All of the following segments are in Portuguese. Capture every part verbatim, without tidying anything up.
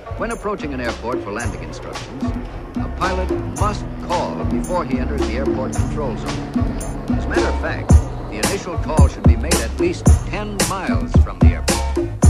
When approaching an airport for landing instructions, a pilot must call before he enters the airport control zone. As a matter of fact, the initial call should be made at least ten miles from the airport.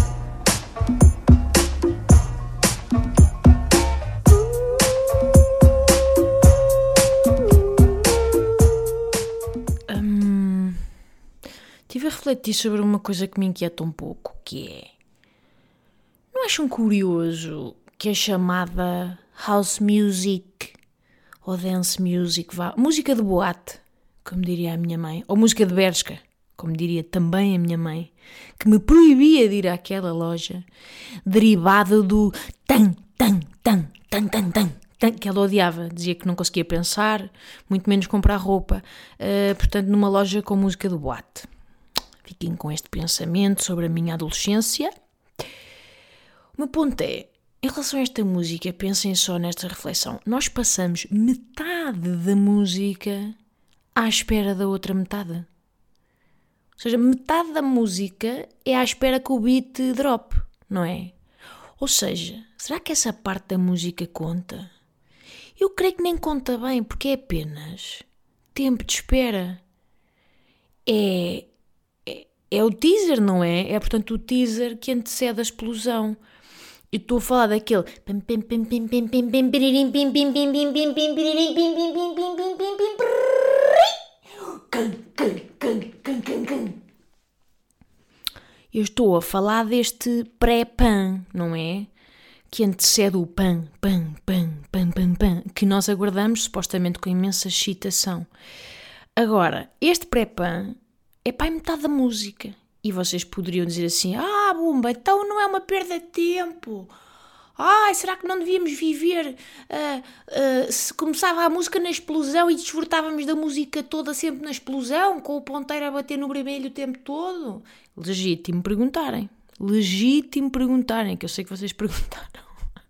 Hum, tive a refletir sobre uma coisa que me inquieta um pouco, que é... Não acham curioso que a chamada house music ou dance music, vá, música de boate, como diria a minha mãe, ou música de bershka, como diria também a minha mãe, que me proibia de ir àquela loja, derivada do tan, tan, tan, tan, tan, tan, tan, que ela odiava, dizia que não conseguia pensar, muito menos comprar roupa, uh, portanto numa loja com música de boate. Fiquem com este pensamento sobre a minha adolescência. O meu ponto é, em relação a esta música, pensem só nesta reflexão. Nós passamos metade da música à espera da outra metade. Ou seja, metade da música é à espera que o beat drop, não é? Ou seja, será que essa parte da música conta? Eu creio que nem conta bem, porque é apenas tempo de espera. É, é, é o teaser, não é? É, portanto, o teaser que antecede a explosão. Eu estou a falar daquele... Eu estou a falar deste pré-pan, não é? Que antecede o pan, pan, pan, pan, pan, pan, que nós aguardamos supostamente com imensa excitação. Agora, este pré-pan é para a metade da música. E vocês poderiam dizer assim, ah, Bumba, então não é uma perda de tempo. Ai, será que não devíamos viver, uh, uh, se começava a música na explosão e desfrutávamos da música toda sempre na explosão, com o ponteiro a bater no vermelho o tempo todo? Legítimo perguntarem, legítimo perguntarem, que eu sei que vocês perguntaram.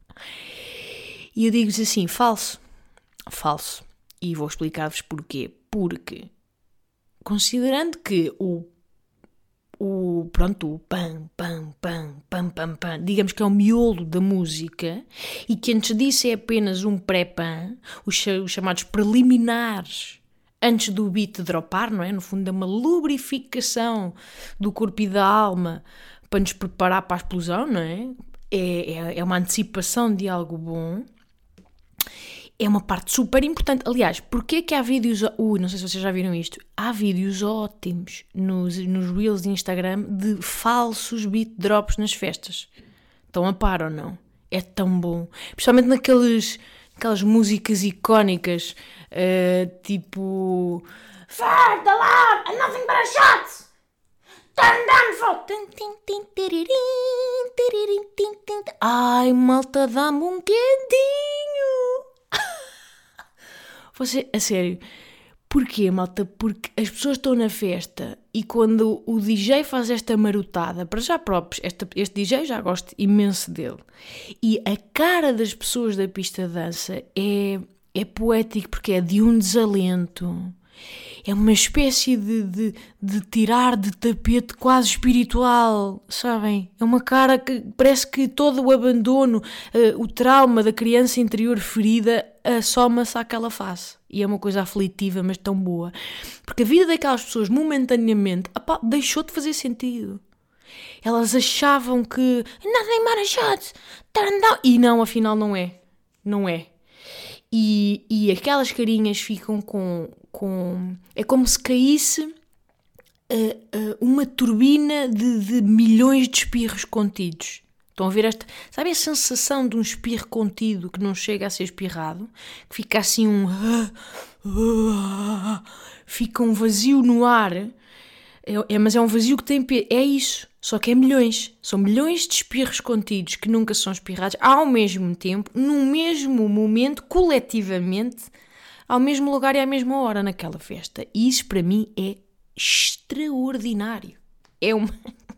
E eu digo-vos assim, falso, falso. E vou explicar-vos porquê. Porque, considerando que o O, pronto, o pam, pam, pam, pam, pam, pam, digamos que é o miolo da música e que antes disso é apenas um pré-pan, os, os chamados preliminares, antes do beat dropar, não é? No fundo é uma lubrificação do corpo e da alma para nos preparar para a explosão, não é? É, é, é uma antecipação de algo bom. É uma parte super importante. Aliás, porquê que há vídeos... Ui, não sei se vocês já viram isto. Há vídeos ótimos nos, nos Reels de Instagram de falsos beat drops nas festas. Estão a par ou não? É tão bom. Principalmente naqueles, naquelas músicas icónicas, uh, tipo... Fire the alarm and nothing but a shot! Turn down for... Ai, malta, dá-me um quentinho! Você, a sério, porquê, malta? Porque as pessoas estão na festa e quando o D J faz esta marotada, para já próprios, este, este D J já gosto imenso dele, e a cara das pessoas da pista de dança é, é poético porque é de um desalento, é uma espécie de, de, de tirar de tapete quase espiritual, sabem? É uma cara que parece que todo o abandono, uh, o trauma da criança interior ferida assoma-se àquela face. E é uma coisa aflitiva, mas tão boa. Porque a vida daquelas pessoas, momentaneamente, apá, deixou de fazer sentido. Elas achavam que nothing but a shot, turn down. E não, afinal não é. Não é. E, e aquelas carinhas ficam com... com é como se caísse uh, uh, uma turbina de, de milhões de espirros contidos. Estão a ver esta... Sabe a sensação de um espirro contido que não chega a ser espirrado? Que fica assim um... Fica um vazio no ar. É, é, mas é um vazio que tem... É isso. Só que é milhões. São milhões de espirros contidos que nunca são espirrados ao mesmo tempo, no mesmo momento, coletivamente, ao mesmo lugar e à mesma hora naquela festa. E isso para mim é extraordinário. É uma...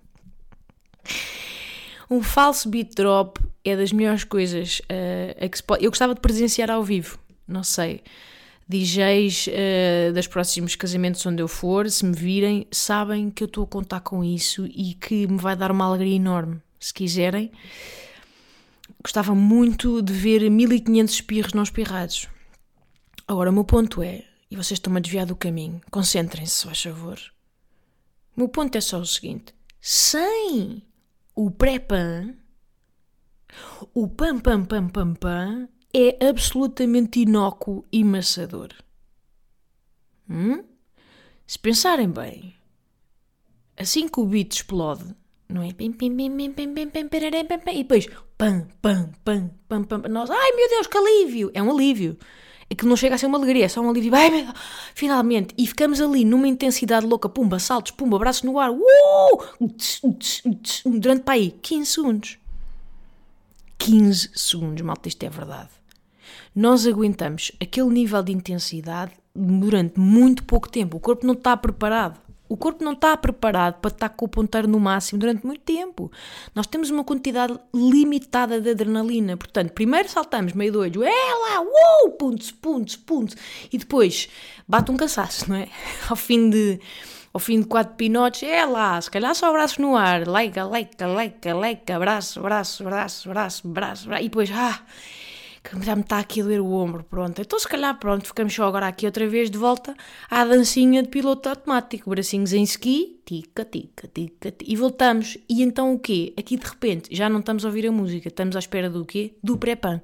Um falso beat drop é das melhores coisas uh, a que se pode... Eu gostava de presenciar ao vivo, não sei. D Js uh, dos próximos casamentos onde eu for, se me virem, sabem que eu estou a contar com isso e que me vai dar uma alegria enorme. Se quiserem, gostava muito de ver mil e quinhentos espirros não espirrados. Agora, o meu ponto é, e vocês estão-me a desviar do caminho, concentrem-se, se faz favor. O meu ponto é só o seguinte: sem o pré-pan, o pam-pam-pam-pam-pam é absolutamente inócuo e maçador. Hum? Se pensarem bem, assim que o beat explode, não é? Pim, pim, pim, pim, pim, pim, pim, pim, pim, pim, e depois pam, pam, pam, pam, pam, nós, ai meu Deus, que alívio! É um alívio. Aquilo não chega a ser uma alegria, é só um alívio. Ai meu Deus, finalmente! E ficamos ali numa intensidade louca, pumba, saltos, pumba, braços no ar, uh! durante para aí quinze segundos. quinze segundos, malta, isto é verdade. Nós aguentamos aquele nível de intensidade durante muito pouco tempo. O corpo não está preparado. O corpo não está preparado para estar com o ponteiro no máximo durante muito tempo. Nós temos uma quantidade limitada de adrenalina. Portanto, primeiro saltamos meio doido. É lá, uou, puntos, puntos, puntos. E depois bate um cansaço, não é? Ao fim de, ao fim de quatro pinotes, é lá, se calhar só braços no ar. Leica, leica, leica, leica, braço, braço, braço, braço, braço, braço. E depois, ah... que já me está aqui a doer o ombro, pronto. Então se calhar, pronto, ficamos só agora aqui outra vez de volta à dancinha de piloto automático, bracinhos em ski, tica, tica, tica, tica, e voltamos. E então o quê? Aqui de repente já não estamos a ouvir a música, estamos à espera do quê? Do pré-pan.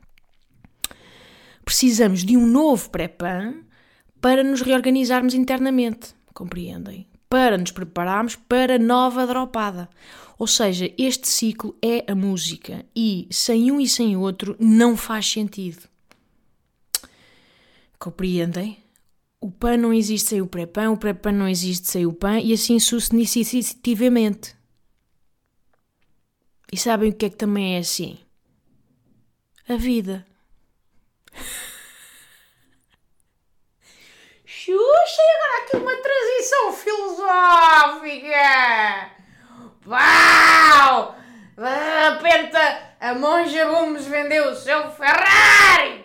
Precisamos de um novo pré-pan para nos reorganizarmos internamente, compreendem? Para nos prepararmos para nova dropada. Ou seja, este ciclo é a música e sem um e sem outro não faz sentido. Compreendem? O pan não existe sem o pré-pan, o pré-pan não existe sem o pan e assim sucessivamente. E sabem o que é que também é assim? A vida. Xuxa, e agora aqui uma transição filosófica! Uau! De repente a Monja Gomes vendeu o seu Ferrari!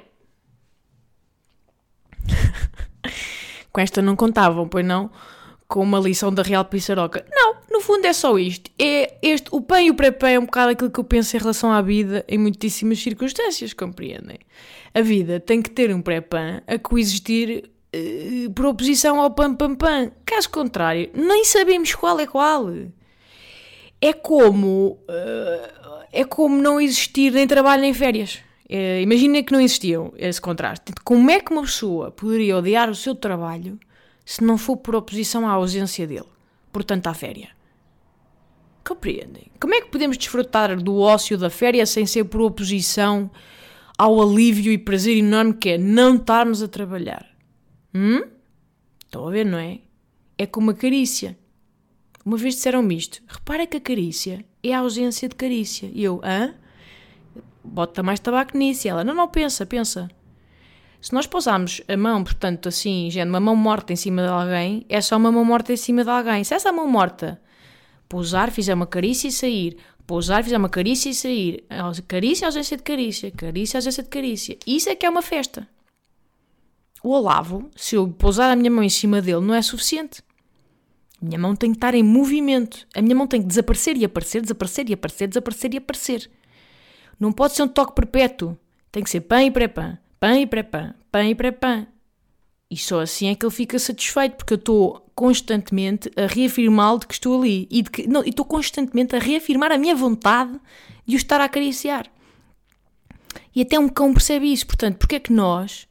Com esta não contavam, pois não? Com uma lição da Real Pissaroca. Não, no fundo é só isto. É este, o pan e o pré-pan é um bocado aquilo que eu penso em relação à vida em muitíssimas circunstâncias, compreendem? A vida tem que ter um pré-pan a coexistir uh, por oposição ao pan-pan-pan. Caso contrário, nem sabemos qual é qual. É como, uh, é como não existir nem trabalho nem férias. Uh, Imagina que não existiam esse contraste. Como é que uma pessoa poderia odiar o seu trabalho se não for por oposição à ausência dele? Portanto, à férias. Compreendem? Como é que podemos desfrutar do ócio da férias sem ser por oposição ao alívio e prazer enorme que é não estarmos a trabalhar? Hum? Estão a ver, não é? É como a carícia. Uma vez disseram-me isto. Repara que a carícia é a ausência de carícia. E eu, hã? Bota mais tabaco nisso. E ela, não, não, pensa, pensa. Se nós pousarmos a mão, portanto, assim, já uma mão morta em cima de alguém, é só uma mão morta em cima de alguém. Se essa mão morta pousar, fizer uma carícia e sair, pousar, fizer uma carícia e sair, carícia, ausência de carícia, carícia, ausência de carícia. Isso é que é uma festa. O Olavo, se eu pousar a minha mão em cima dele, não é suficiente. A minha mão tem que estar em movimento. A minha mão tem que desaparecer e aparecer, desaparecer e aparecer, desaparecer e aparecer. Não pode ser um toque perpétuo. Tem que ser pan e pré-pan, pan e pré-pan, pan e pré-pan. E só assim é que ele fica satisfeito, porque eu estou constantemente a reafirmá-lo de que estou ali. E de que, não, estou constantemente a reafirmar a minha vontade de o estar a acariciar. E até um cão percebe isso. Portanto, porque é que nós...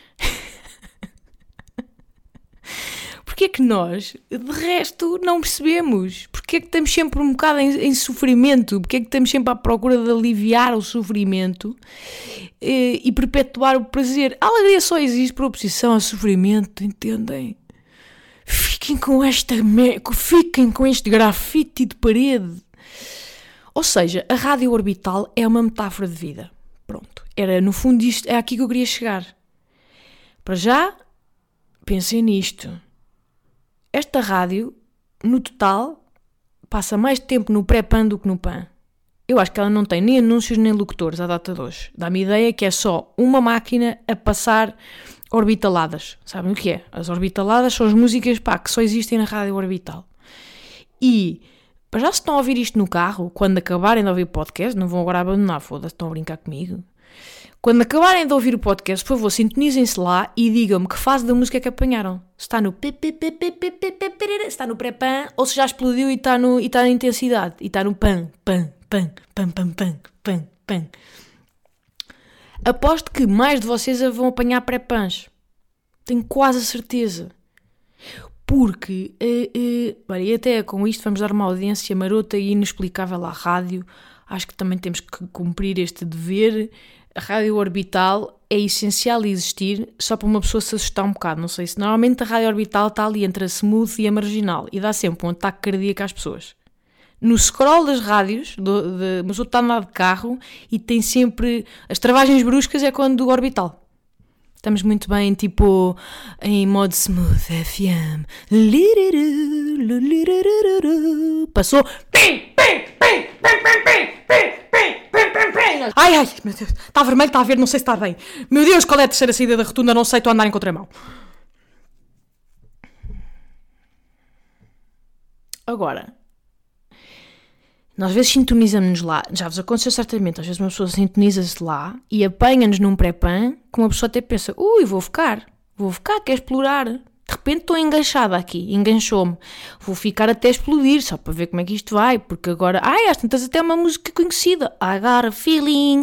Porque é que nós, de resto, não percebemos? Porque é que estamos sempre um bocado em, em sofrimento? Porque é que estamos sempre à procura de aliviar o sofrimento e, e perpetuar o prazer? A alegria só existe por oposição ao sofrimento, entendem? Fiquem com esta... Fiquem com este grafite de parede. Ou seja, a rádio orbital é uma metáfora de vida. Pronto. Era, no fundo, isto, é aqui que eu queria chegar. Para já, pensem nisto. Esta rádio, no total, passa mais tempo no pré-pan do que no pan. Eu acho que ela não tem nem anúncios nem locutores à data de hoje. Dá-me ideia que é só uma máquina a passar orbitaladas. Sabem o que é? As orbitaladas são as músicas, pá, que só existem na rádio orbital. E Para já, se estão a ouvir isto no carro, quando acabarem de ouvir o podcast, não vão agora abandonar, foda-se, estão a brincar comigo. Quando acabarem de ouvir o podcast, por favor, sintonizem-se lá e digam-me que fase da música é que apanharam. Se está no pi, pi, pi, pi, pi, pi, pi, se está no pré-pan, ou se já explodiu e está, no, e está na intensidade. E está no pan, pan, pan, pan, pan, pan, pan, pan. Aposto que mais de vocês a vão apanhar pré-pans. Tenho quase a certeza. Porque, uh, uh, olha, e até com isto vamos dar uma audiência marota e inexplicável à rádio. Acho que também temos que cumprir este dever. A rádio orbital é essencial existir só para uma pessoa se assustar um bocado. Não sei se normalmente a rádio orbital está ali entre a smooth e a marginal e dá sempre um ataque cardíaco às pessoas. No scroll das rádios, do, de, uma pessoa está a andar de carro e tem sempre... As travagens bruscas é quando do orbital. Estamos muito bem, tipo, em modo smooth F M. Passou... Ai, ai, meu Deus, está vermelho, está a ver, não sei se está bem. Meu Deus, qual é a terceira saída da rotunda? Não sei, estou a andar em contramão. Agora, nós às vezes sintonizamos-nos lá, já vos aconteceu certamente, às vezes uma pessoa sintoniza-se lá e apanha-nos num pré-pan que uma pessoa até pensa, ui, vou ficar, vou ficar, quer explorar. De repente estou enganchada aqui, enganchou-me. Vou ficar até explodir, só para ver como é que isto vai, porque agora... Ai, às tantas até é uma música conhecida. I got a feeling,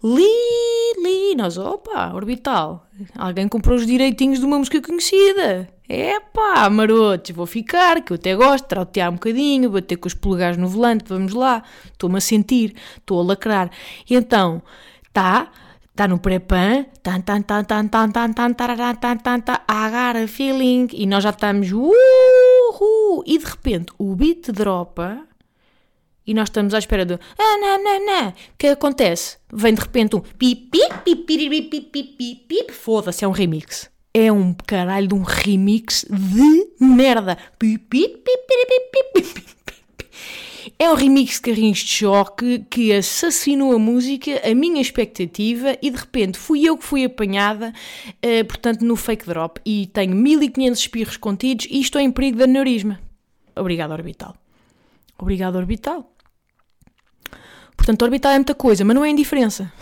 Lili. Nós, opa, orbital. Alguém comprou os direitinhos de uma música conhecida. Epá, marotos, vou ficar, que eu até gosto, trautear um bocadinho, bater com os polegares no volante, vamos lá. Estou-me a sentir, estou a lacrar. E então, tá... Está no pré-pan, tan, tan, tan, tan, tan, tan, tan, tan, tan, tan, tan, I got a feeling, e nós já estamos, uhul, e de repente o beat dropa, e nós estamos à espera do, ah, não, não, não, o que acontece? Vem de repente um, pip, pip, pip, pip, pip, pip, pip, pip, foda-se, é um remix. É um caralho de um remix de merda. Pip, pip, pip, pip, pip, pip, pip. É um remix de carrinhos de choque que assassinou a música, a minha expectativa, e de repente fui eu que fui apanhada, uh, portanto, no fake drop. E tenho mil e quinhentos espirros contidos e estou em perigo de aneurisma. Obrigado, Orbital. Obrigado, Orbital. Portanto, Orbital é muita coisa, mas não é indiferença.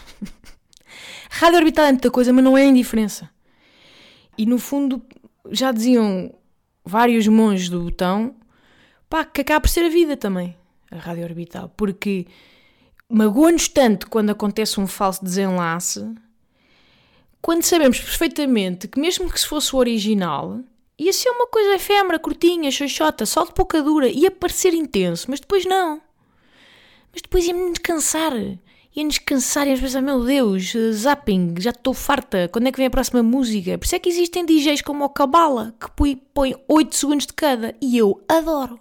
Rádio Orbital é muita coisa, mas não é indiferença. E, no fundo, já diziam vários monges do botão... Pá, que acaba por ser a vida também, a rádio orbital, porque magoa-nos tanto quando acontece um falso desenlace, quando sabemos perfeitamente que mesmo que se fosse o original, ia ser uma coisa efêmera, curtinha, xoxota, só de pouca dura, ia parecer intenso, mas depois não. Mas depois ia-me cansar, ia-nos cansar e às vezes, meu Deus, zapping, já estou farta, quando é que vem a próxima música? Por isso é que existem D Js como o Cabala, que põe oito segundos de cada, e eu adoro.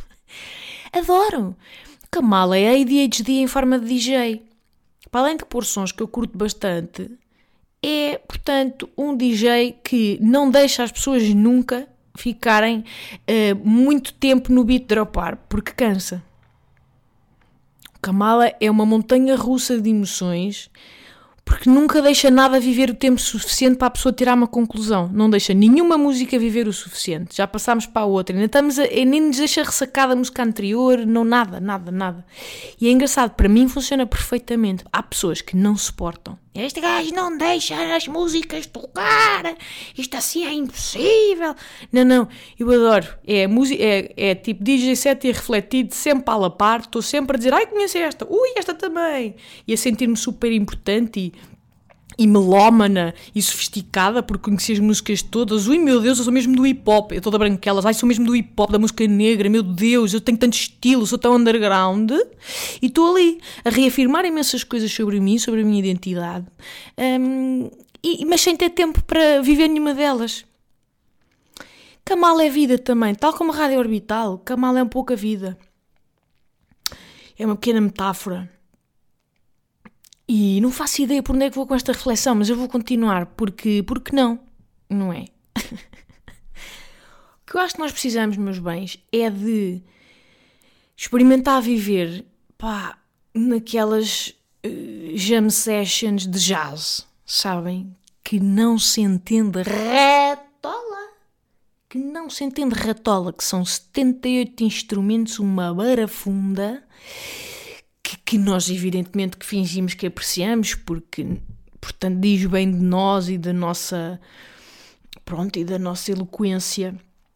Adoro! Kamala é A D H D em forma de D J. Para além de pôr sons que eu curto bastante, é, portanto, um D J que não deixa as pessoas nunca ficarem uh, muito tempo no beat dropar, porque cansa. O Kamala é uma montanha russa de emoções, porque nunca deixa nada viver o tempo suficiente para a pessoa tirar uma conclusão. Não deixa nenhuma música viver o suficiente. Já passámos para a outra. Ainda estamos a, nem nos deixa ressacada a música anterior. Não, nada, nada, nada. E é engraçado. Para mim funciona perfeitamente. Há pessoas que não suportam. Este gajo não deixa as músicas tocar. Isto assim é impossível. Não, não. Eu adoro. É, é, é tipo D J set e refletido, sempre a la par. Estou sempre a dizer, ai, conheço esta. Ui, esta também. E a sentir-me super importante e, e melómana e sofisticada porque conheci as músicas todas. Ui, meu Deus, eu sou mesmo do hip-hop. Eu toda branquelas. Ai, sou mesmo do hip-hop, da música negra. Meu Deus, eu tenho tanto estilo, sou tão underground. E estou ali a reafirmar imensas coisas sobre mim, sobre a minha identidade. Um, e, mas sem ter tempo para viver nenhuma delas. Kamala é vida também. Tal como a rádio orbital, Kamala é um pouco a vida. É uma pequena metáfora. E não faço ideia por onde é que vou com esta reflexão, mas eu vou continuar, porque, porque não, não é? O que eu acho que nós precisamos, meus bens, é de experimentar viver, pá, naquelas uh, jam sessions de jazz, sabem? Que não se entende retola, que que não se entende ratola, que são setenta e oito instrumentos, uma barafunda, que, que nós evidentemente que fingimos que apreciamos, porque, portanto, diz bem de nós e da nossa, pronto, e da nossa eloquência.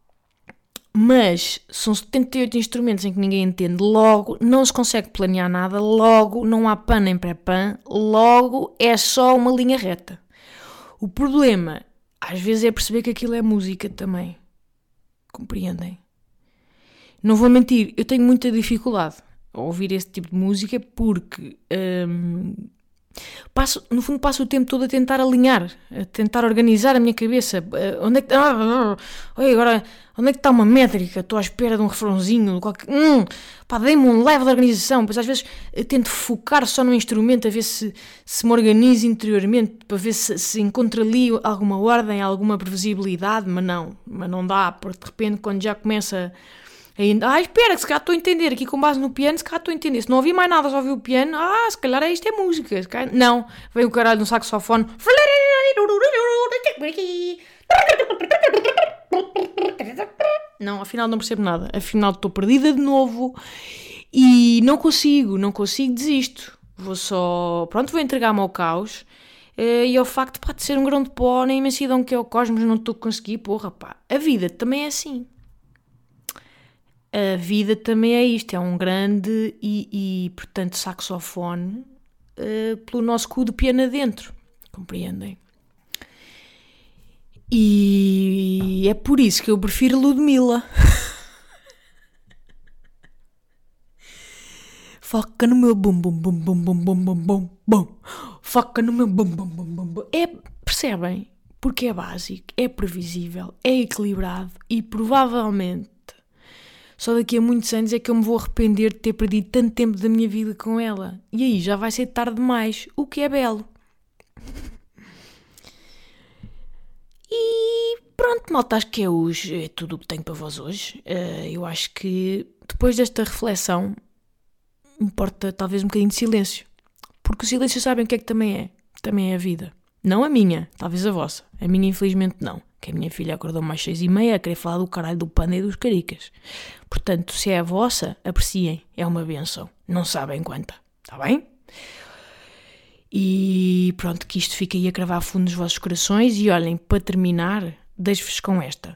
Mas são setenta e oito instrumentos em que ninguém entende, logo não se consegue planear nada, logo não há pan nem pré-pan, logo é só uma linha reta. O problema, às vezes, é perceber que aquilo é música também. Compreendem? Não vou mentir, eu tenho muita dificuldade a ouvir esse tipo de música porque... Hum, Passo, no fundo passo o tempo todo a tentar alinhar, a tentar organizar a minha cabeça. Uh, onde é que ah, ah, agora, onde é que está uma métrica? Estou à espera de um refrãozinho, qualquer, hum, pá, dei-me um leve de organização. Pois às vezes eu tento focar só no instrumento, a ver se, se me organizo interiormente, para ver se, se encontro ali alguma ordem, alguma previsibilidade, mas não, mas não dá, porque de repente quando já começa... Ainda, ah, espera, que se calhar estou a entender aqui com base no piano, se calhar estou a entender. Se não ouvi mais nada, só ouvi o piano, ah, se calhar é isto é música. Calhar... Não, vem o caralho no saxofone. Não, afinal não percebo nada. Afinal estou perdida de novo e não consigo, não consigo, desisto. Vou só, pronto, vou entregar-me ao caos e ao facto pá, de ser um grão de pó na imensidão que é o cosmos, não estou a conseguir, porra, pá. A vida também é assim. A vida também é isto, é um grande e, e portanto, saxofone uh, pelo nosso cu de piano adentro, compreendem? E é por isso que eu prefiro Ludmilla. Foca no meu bum bum bum bum bum bum bum bum bum. Foca no meu bum bum bum bum bum. É, percebem? Porque é básico, é previsível, é equilibrado e provavelmente só daqui a muitos anos é que eu me vou arrepender de ter perdido tanto tempo da minha vida com ela. E aí já vai ser tarde demais, o que é belo. E pronto, malta, acho que é, hoje, é tudo o que tenho para vós hoje. Uh, eu acho que depois desta reflexão importa talvez um bocadinho de silêncio. Porque o silêncio sabem o que é que também é. Também é a vida. Não a minha, talvez a vossa. A minha infelizmente não. Que a minha filha acordou mais seis e meia a querer falar do caralho do panda e dos caricas. Portanto, se é a vossa, apreciem. É uma benção. Não sabem quanta. Está bem? E pronto, que isto fica aí a cravar fundo nos vossos corações. E olhem, para terminar, deixo-vos com esta.